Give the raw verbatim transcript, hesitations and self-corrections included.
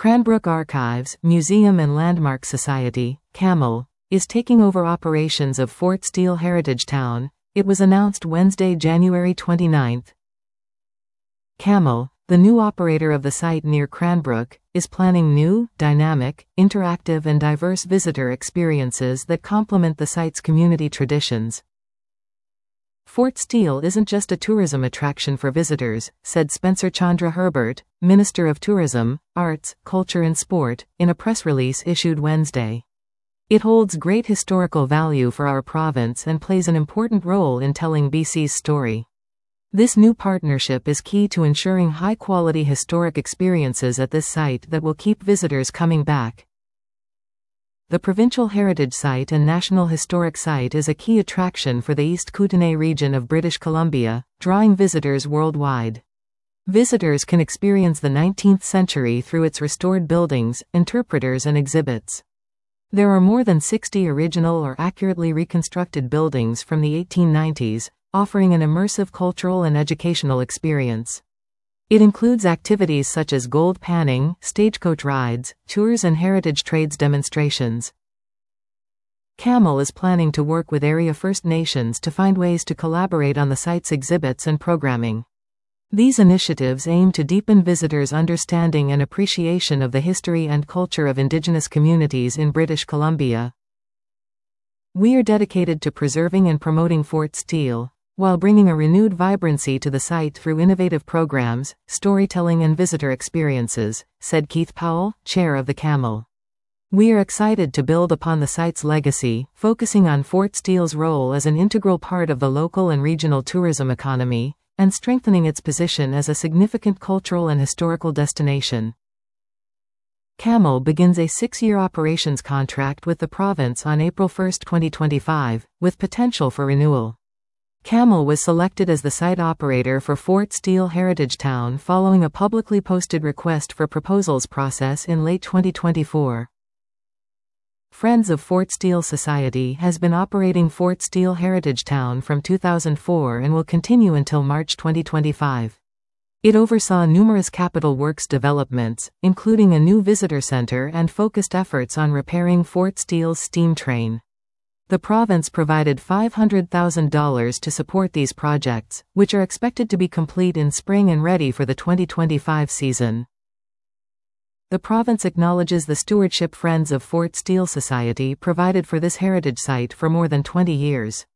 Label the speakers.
Speaker 1: Cranbrook Archives, Museum and Landmark Society, CAMEL, is taking over operations of Fort Steele Heritage Town. It was announced Wednesday, January twenty-ninth. CAMEL, the new operator of the site near Cranbrook, is planning new, dynamic, interactive and diverse visitor experiences that complement the site's community traditions. Fort Steele isn't just a tourism attraction for visitors, said Spencer Chandra Herbert, Minister of Tourism, Arts, Culture and Sport, in a press release issued Wednesday. It holds great historical value for our province and plays an important role in telling B C's story. This new partnership is key to ensuring high-quality historic experiences at this site that will keep visitors coming back. The Provincial Heritage Site and National Historic Site is a key attraction for the East Kootenay region of British Columbia, drawing visitors worldwide. Visitors can experience the nineteenth century through its restored buildings, interpreters and exhibits. There are more than sixty original or accurately reconstructed buildings from the eighteen nineties, offering an immersive cultural and educational experience. It includes activities such as gold panning, stagecoach rides, tours and heritage trades demonstrations. CAMEL is planning to work with area First Nations to find ways to collaborate on the site's exhibits and programming. These initiatives aim to deepen visitors' understanding and appreciation of the history and culture of Indigenous communities in British Columbia. We are dedicated to preserving and promoting Fort Steele, while bringing a renewed vibrancy to the site through innovative programs, storytelling and visitor experiences, said Keith Powell, chair of the CAMEL. We are excited to build upon the site's legacy, focusing on Fort Steele's role as an integral part of the local and regional tourism economy, and strengthening its position as a significant cultural and historical destination. CAMEL begins a six-year operations contract with the province on April first, twenty twenty-five, with potential for renewal. CAMEL was selected as the site operator for Fort Steele Heritage Town following a publicly posted request for proposals process in late twenty twenty-four. Friends of Fort Steele Society has been operating Fort Steele Heritage Town from two thousand four and will continue until March twenty twenty-five. It oversaw numerous capital works developments, including a new visitor center and focused efforts on repairing Fort Steele's steam train. The province provided five hundred thousand dollars to support these projects, which are expected to be complete in spring and ready for the twenty twenty-five season. The province acknowledges the stewardship Friends of Fort Steele Society provided for this heritage site for more than twenty years.